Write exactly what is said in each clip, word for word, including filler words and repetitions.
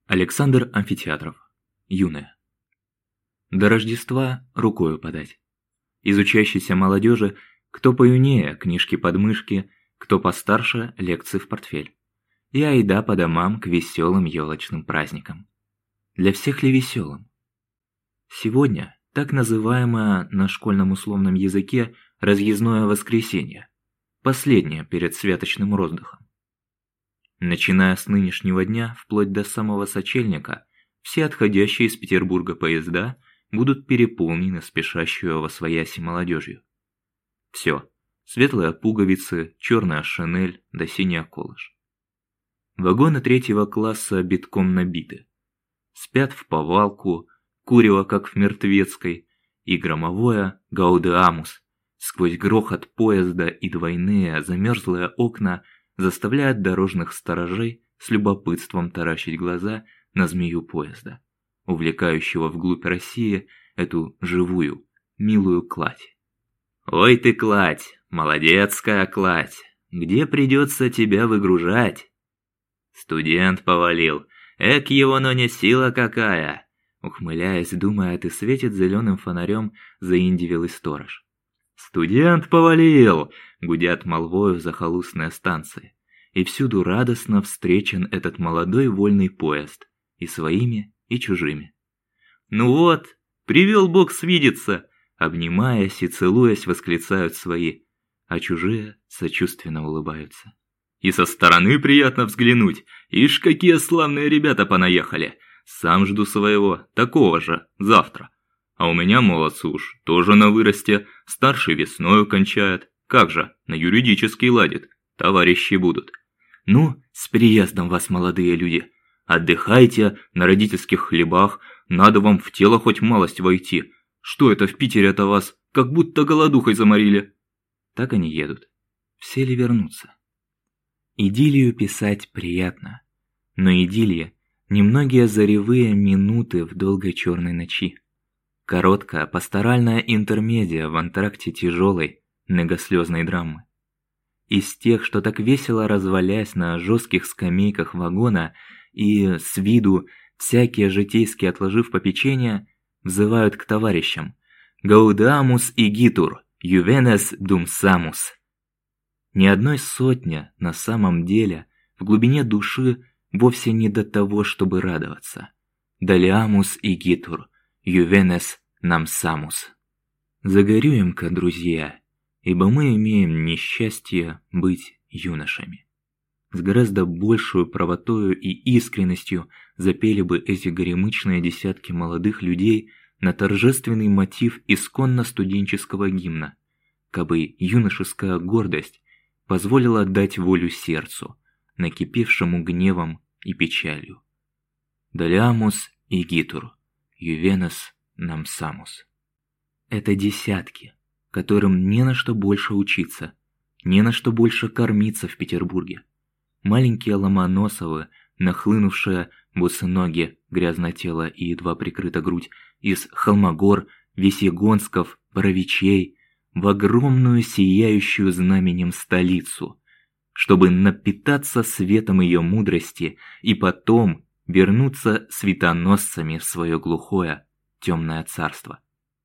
Александр Амфитеатров. Юная. До Рождества рукою подать. Из учащейся молодежи кто поюнее книжки под мышки, кто постарше лекции в портфель. И айда по домам к веселым елочным праздникам. Для всех ли веселым? Сегодня так называемое на школьном условном языке разъездное воскресенье, последнее перед святочным роздыхом. Начиная с нынешнего дня, вплоть до самого сочельника, все отходящие из Петербурга поезда будут переполнены спешащую восвояси молодежью. Все, светлые пуговицы, черная шинель да синий околыш. Вагоны третьего класса битком набиты. Спят в повалку, курево как в Мертвецкой, и громовое «Гаудеамус» сквозь грохот поезда и двойные замерзлые окна заставляет дорожных сторожей с любопытством таращить глаза на змею поезда, увлекающего вглубь России эту живую, милую кладь. «Ой ты, кладь, молодецкая кладь, где придется тебя выгружать?» «Студент повалил, эк его, но не сила какая!» Ухмыляясь, думает и светит зеленым фонарем заиндивелый сторож. «Студент повалил!» — гудят молвою захолустные станции. И всюду радостно встречен этот молодой вольный поезд, и своими, и чужими. «Ну вот, привел Бог свидеться!» Обнимаясь и целуясь, восклицают свои, а чужие сочувственно улыбаются. «И со стороны приятно взглянуть, ишь, какие славные ребята понаехали! Сам жду своего, такого же, завтра. А у меня молодцы уж, тоже на выросте, старший весною кончает. Как же, на юридический ладит, товарищи будут. Ну, с приездом вас, молодые люди. Отдыхайте на родительских хлебах, надо вам в тело хоть малость войти. Что это в Питере-то вас, как будто голодухой заморили?» Так они едут. Все ли вернутся? Идиллию писать приятно, но идиллия немногие заревые минуты в долгой черной ночи. Короткая пасторальная интермедия в антракте тяжелой, многослезной драмы. Из тех, что так весело развалясь на жестких скамейках вагона и с виду всякие житейские отложив попечения, взывают к товарищам «Гаудамус игитур, ювенес дум самус». Ни одной сотни на самом деле в глубине души вовсе не до того, чтобы радоваться. «Далиамус игитур, ювенес нам самус». Загорюем-ка, друзья, ибо мы имеем несчастье быть юношами. С гораздо большую правотою и искренностью запели бы эти горемычные десятки молодых людей на торжественный мотив исконно студенческого гимна, кабы юношеская гордость позволила дать волю сердцу, накипевшему гневом и печалью. «Далиамус игитур, ювенес нам самус». Это десятки, которым не на что больше учиться, не на что больше кормиться в Петербурге. Маленькие Ломоносовы, нахлынувшие босоноги, грязное тело и едва прикрыта грудь, из Холмогор, Весьегонсков, Боровичей, в огромную сияющую знаменем столицу, чтобы напитаться светом ее мудрости и потом вернуться светоносцами в свое глухое, темное царство.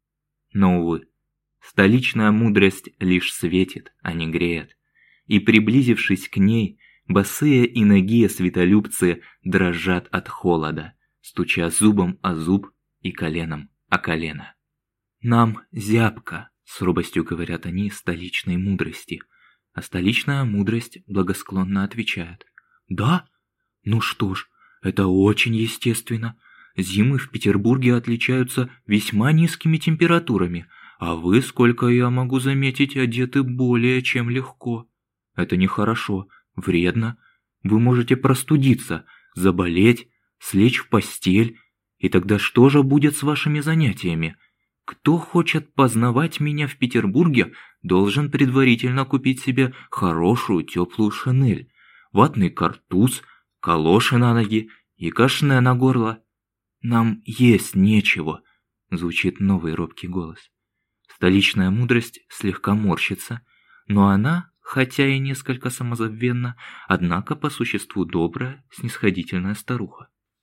Но, увы, столичная мудрость лишь светит, а не греет, и, приблизившись к ней, босые и нагие светолюбцы дрожат от холода, стуча зубом о зуб и коленом о колено. «Нам зябко», — с робостью говорят они столичной мудрости, а столичная мудрость благосклонно отвечает: «Да? Ну что ж, это очень естественно. Зимы в Петербурге отличаются весьма низкими температурами, а вы, сколько я могу заметить, одеты более чем легко. Это нехорошо, вредно. Вы можете простудиться, заболеть, слечь в постель. И тогда что же будет с вашими занятиями? Кто хочет познавать меня в Петербурге, должен предварительно купить себе хорошую теплую шинель, ватный картуз, калоши на ноги и кашне на горло. Нам есть нечего», — звучит новый робкий голос. Столичная мудрость слегка морщится, но она, хотя и несколько самозабвенно, однако по существу добрая, снисходительная старуха.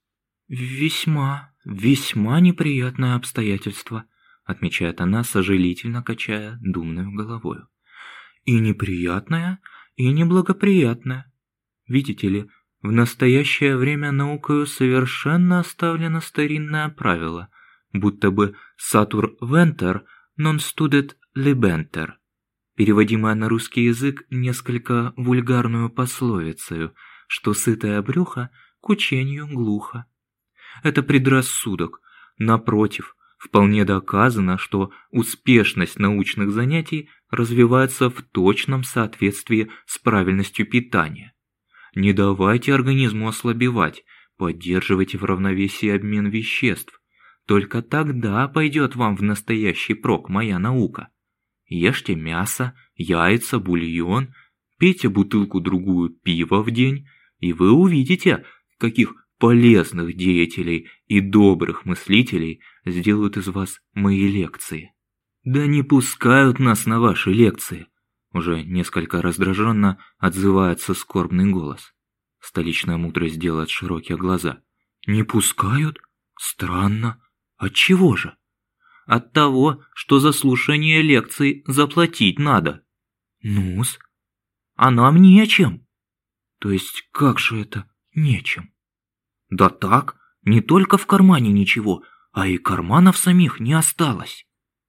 «Весьма, весьма неприятное обстоятельство», отмечает она, сожалительно качая думную головою. «И неприятное, и неблагоприятное. Видите ли, в настоящее время наукою совершенно оставлено старинное правило, будто бы «satur venter non studet libenter», переводимое на русский язык несколько вульгарную пословицею, что сытое брюхо к учению глухо. Это предрассудок. Напротив, вполне доказано, что успешность научных занятий развивается в точном соответствии с правильностью питания. Не давайте организму ослабевать, поддерживайте в равновесии обмен веществ. Только тогда пойдет вам в настоящий прок моя наука. Ешьте мясо, яйца, бульон, пейте бутылку-другую пива в день, и вы увидите, каких полезных деятелей и добрых мыслителей сделают из вас мои лекции. Да не пускают нас на ваши лекции. Уже несколько раздраженно отзывается скорбный голос. Столичная мудрость делает широкие глаза. Не пускают? Странно. Отчего же? От того, что за слушание лекций заплатить надо. Ну-с. А нам нечем. То есть как же это нечем? Да так, не только в кармане ничего, а и карманов самих не осталось.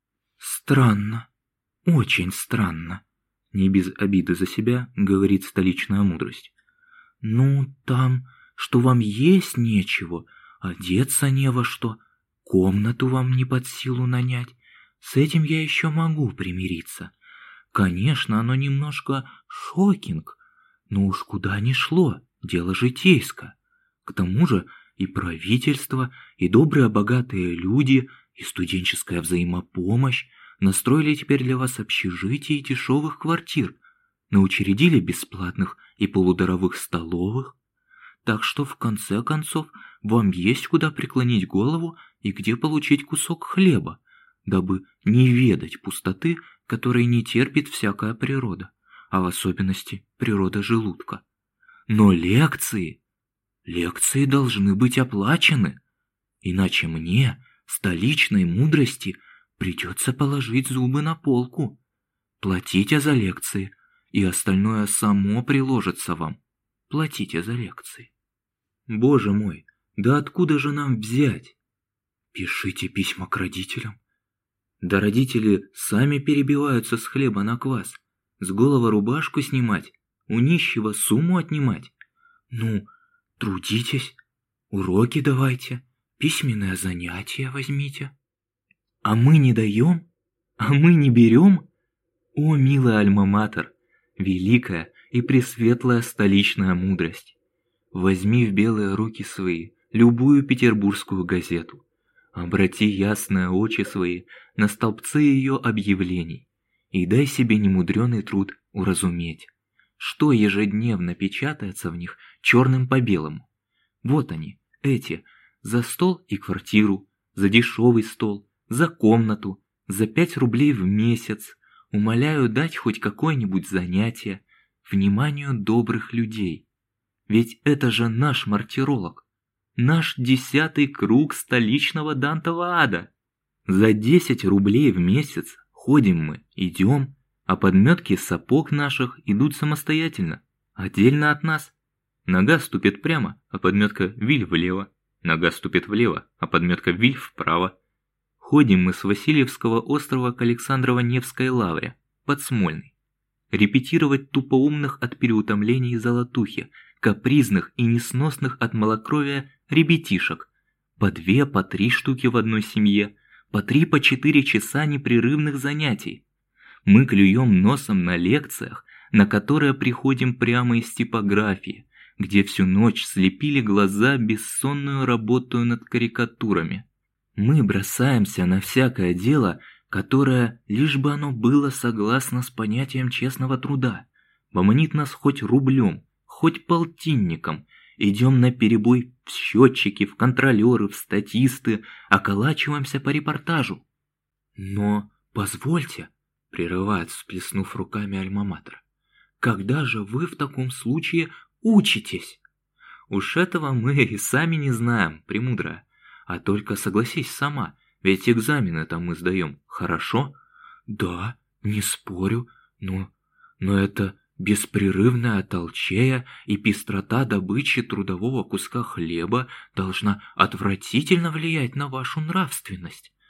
Странно, очень странно, не без обиды за себя говорит столичная мудрость. Ну, там, что вам есть нечего, одеться не во что, комнату вам не под силу нанять, с этим я еще могу примириться. Конечно, оно немножко шокинг, но уж куда ни шло, дело житейское. К тому же и правительство, и добрые богатые люди, и студенческая взаимопомощь настроили теперь для вас общежитие и дешевых квартир, научредили бесплатных и полудоровых столовых, так что в конце концов вам есть куда преклонить голову и где получить кусок хлеба, дабы не ведать пустоты, которой не терпит всякая природа, а в особенности природа желудка. Но лекции... Лекции должны быть оплачены, иначе мне, столичной мудрости, придется положить зубы на полку. Платите за лекции, и остальное само приложится вам. Платите за лекции. Боже мой, да откуда же нам взять? Пишите письма к родителям. Да родители сами перебиваются с хлеба на квас, с голова рубашку снимать, у нищего сумму отнимать. Ну, трудитесь, уроки давайте, письменное занятие возьмите. А мы не даем? А мы не берем? О, милая альма-матер, великая и пресветлая столичная мудрость! Возьми в белые руки свои любую петербургскую газету, обрати ясные очи свои на столбцы ее объявлений и дай себе немудреный труд уразуметь, что ежедневно печатается в них черным по белому. Вот они, эти, за стол и квартиру, за дешевый стол, за комнату, за пять рублей в месяц, умоляю дать хоть какое-нибудь занятие, вниманию добрых людей. Ведь это же наш мартиролог, наш десятый круг столичного Дантова ада. За десять рублей в месяц ходим мы, идем, а подметки сапог наших идут самостоятельно, отдельно от нас. Нога ступит прямо, а подметка виль влево, нога ступит влево, а подметка виль вправо. Ходим мы с Васильевского острова к Александрово-Невской лавре, под Смольный. Репетировать тупоумных от переутомлений золотухи, капризных и несносных от малокровия ребятишек. По две, по три штуки в одной семье, по три, по четыре часа непрерывных занятий. Мы клюем носом на лекциях, на которые приходим прямо из типографии, где всю ночь слепили глаза бессонную работу над карикатурами. Мы бросаемся на всякое дело, которое, лишь бы оно было согласно с понятием честного труда, поманит нас хоть рублем, хоть полтинником, идем наперебой в счетчики, в контролеры, в статисты, околачиваемся по репортажу. Но позвольте, прерывает, всплеснув руками альма-матер, когда же вы в таком случае учитесь? Уж этого мы и сами не знаем, премудрая. А только согласись сама, ведь экзамены-то мы сдаем, хорошо? Да, не спорю, но... но это беспрерывная толчея и пестрота добычи трудового куска хлеба должна отвратительно влиять на вашу нравственность.